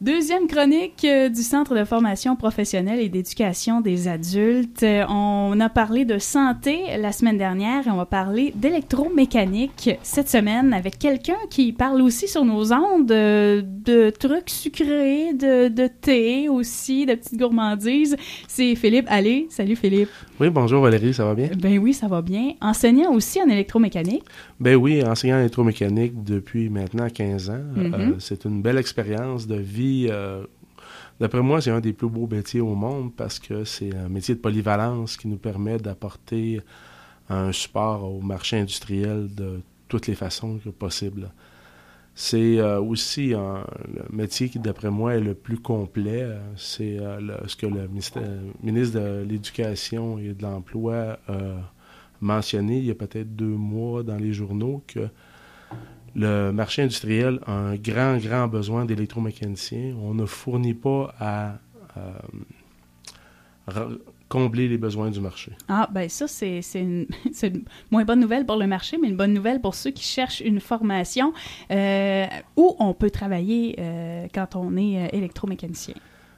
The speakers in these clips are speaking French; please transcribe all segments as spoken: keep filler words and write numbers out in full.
Deuxième chronique euh, du Centre de formation professionnelle et d'éducation des adultes. Euh, on a parlé de santé la semaine dernière et on va parler d'électromécanique cette semaine avec quelqu'un qui parle aussi sur nos ondes euh, de trucs sucrés, de, de thé aussi, de petites gourmandises. C'est Philippe Allais. Salut Philippe. Oui, bonjour Valérie, ça va bien? Ben oui, ça va bien. Enseignant aussi en électromécanique. Ben oui, enseignant en électromécanique depuis maintenant quinze ans. Mm-hmm. Euh, c'est une belle expérience de vie. Euh, d'après moi, c'est un des plus beaux métiers au monde parce que c'est un métier de polyvalence qui nous permet d'apporter un support au marché industriel de toutes les façons que possible. C'est euh, aussi un, le métier qui, d'après moi, est le plus complet. C'est euh, le, ce que le ministère, ministre de l'Éducation et de l'Emploi a mentionné il y a peut-être deux mois dans les journaux que le marché industriel a un grand, grand besoin d'électromécaniciens. On ne fournit pas à euh, re- combler les besoins du marché. Ah, ben ça, c'est, c'est, une, c'est une moins bonne nouvelle pour le marché, mais une bonne nouvelle pour ceux qui cherchent une formation euh, où on peut travailler euh, quand on est euh, électromécanicien.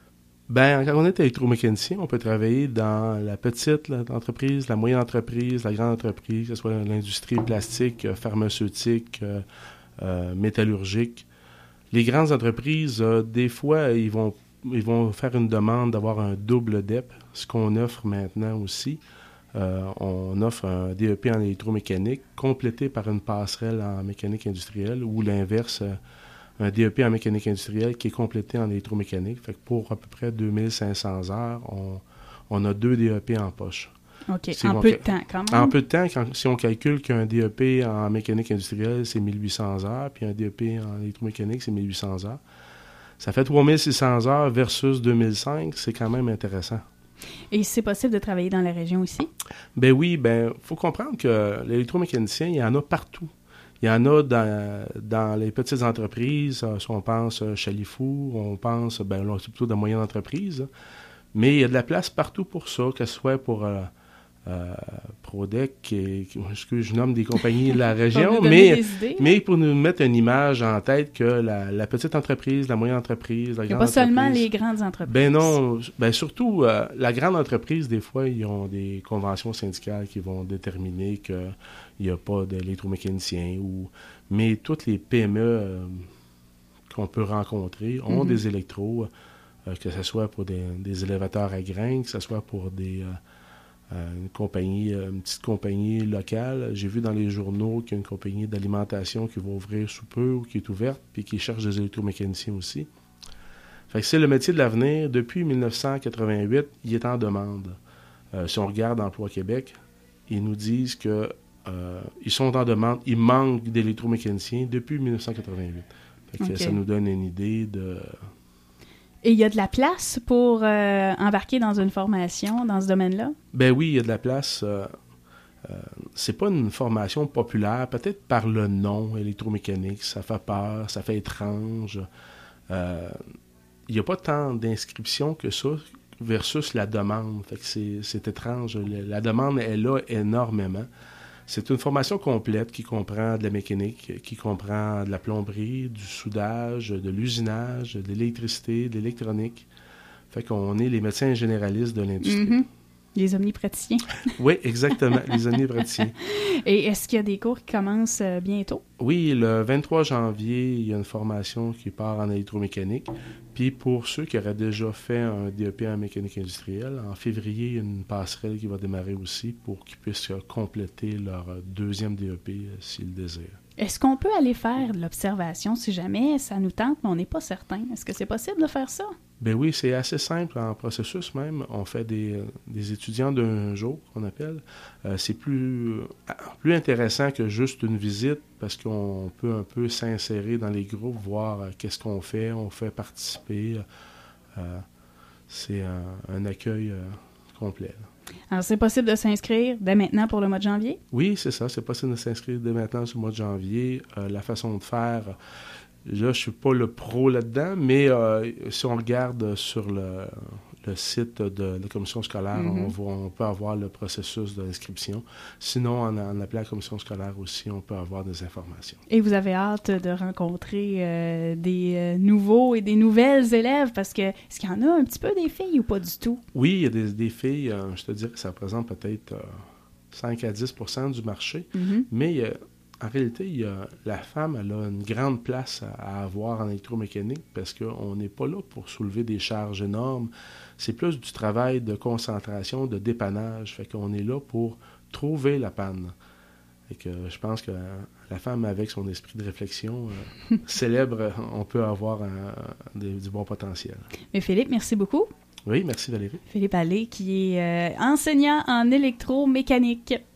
Ben, quand on est électromécanicien, on peut travailler dans la petite là, entreprise, la moyenne entreprise, la grande entreprise, que ce soit l'industrie plastique, pharmaceutique, euh, euh, métallurgique. Les grandes entreprises, euh, des fois, ils vont, ils vont faire une demande d'avoir un double D E P, ce qu'on offre maintenant aussi. Euh, on offre un D E P en électromécanique complété par une passerelle en mécanique industrielle ou l'inverse, euh, un D E P en mécanique industrielle qui est complété en électromécanique. Fait que pour à peu près deux mille cinq cents heures, on, on a deux D E P en poche. OK. Si en on, peu de temps, quand même. En peu de temps, quand, si on calcule qu'un D E P en mécanique industrielle, c'est mille huit cents heures, puis un D E P en électromécanique, c'est mille huit cents heures. Ça fait trois mille six cents heures versus deux mille cinq, c'est quand même intéressant. Et c'est possible de travailler dans la région aussi? Ben oui, ben faut comprendre que l'électromécanicien, il y en a partout. Il y en a dans, dans les petites entreprises, si on pense Chalifou, on pense, ben là, c'est plutôt de moyennes entreprises, mais il y a de la place partout pour ça, que ce soit pour euh, euh, Prodec, et, excuse, je nomme des compagnies de la région, mais, mais pour nous mettre une image en tête que la, la petite entreprise, la moyenne entreprise, la grande entreprise... Il n'y a pas seulement les grandes entreprises. Ben non, ben surtout, euh, la grande entreprise, des fois, ils ont des conventions syndicales qui vont déterminer que il n'y a pas d'électromécanicien, ou mais toutes les P M E euh, qu'on peut rencontrer ont mm-hmm. des électros, euh, que ce soit pour des, des élévateurs à grains, que ce soit pour des euh, euh, une compagnie, une petite compagnie locale. J'ai vu dans les journaux qu'il y a une compagnie d'alimentation qui va ouvrir sous peu ou qui est ouverte, puis qui cherche des électromécaniciens aussi. Fait que c'est le métier de l'avenir. Depuis dix-neuf cent quatre-vingt-huit, il est en demande. Euh, si on regarde Emploi Québec, ils nous disent que Euh, ils sont en demande, ils manquent d'électromécaniciens depuis dix-neuf cent quatre-vingt-huit. Fait que okay. Ça nous donne une idée de... Et il y a de la place pour euh, embarquer dans une formation dans ce domaine-là? Ben oui, il y a de la place. Euh, euh, c'est pas une formation populaire, peut-être par le nom électromécanique, ça fait peur, ça fait étrange. Euh, il n'y a pas tant d'inscriptions que ça versus la demande. Fait que c'est, c'est étrange. La demande est là énormément. C'est une formation complète qui comprend de la mécanique, qui comprend de la plomberie, du soudage, de l'usinage, de l'électricité, de l'électronique. Fait qu'on est les médecins généralistes de l'industrie. Mm-hmm. Les omnipraticiens. Oui, exactement, les omnipraticiens. Et est-ce qu'il y a des cours qui commencent euh, bientôt? Oui, le vingt-trois janvier, il y a une formation qui part en électromécanique. Puis pour ceux qui auraient déjà fait un D E P en mécanique industrielle, en février, il y a une passerelle qui va démarrer aussi pour qu'ils puissent compléter leur deuxième D E P euh, s'ils le désirent. Est-ce qu'on peut aller faire de l'observation si jamais ça nous tente, mais on n'est pas certain? Est-ce que c'est possible de faire ça? Ben oui, c'est assez simple en processus même. On fait des, des étudiants d'un jour, qu'on appelle. Euh, c'est plus, plus intéressant que juste une visite parce qu'on peut un peu s'insérer dans les groupes, voir euh, qu'est-ce qu'on fait, on fait participer. Euh, c'est un, un accueil euh, complet. Là. Alors, c'est possible de s'inscrire dès maintenant pour le mois de janvier? Oui, c'est ça. C'est possible de s'inscrire dès maintenant sur le mois de janvier. Euh, la façon de faire... Là, je ne suis pas le pro là-dedans, mais euh, si on regarde sur le, le site de la commission scolaire, mm-hmm. on, voit, on peut avoir le processus d'inscription. Sinon, en, en appelant la commission scolaire aussi, on peut avoir des informations. Et vous avez hâte de rencontrer euh, des euh, nouveaux et des nouvelles élèves, parce que est-ce qu'il y en a un petit peu des filles ou pas du tout? Oui, il y a des, des filles, euh, je te dirais que ça représente peut-être euh, cinq à dix pour cent du marché, mm-hmm. mais euh, en réalité, il y a, la femme elle a une grande place à, à avoir en électromécanique parce qu'on n'est pas là pour soulever des charges énormes. C'est plus du travail de concentration, de dépannage. Fait qu'on est là pour trouver la panne. Et que je pense que la femme, avec son esprit de réflexion, euh, célèbre, on peut avoir un, des, du bon potentiel. Mais Philippe, merci beaucoup. Oui, merci Valérie. Philippe Allais, qui est euh, enseignant en électromécanique.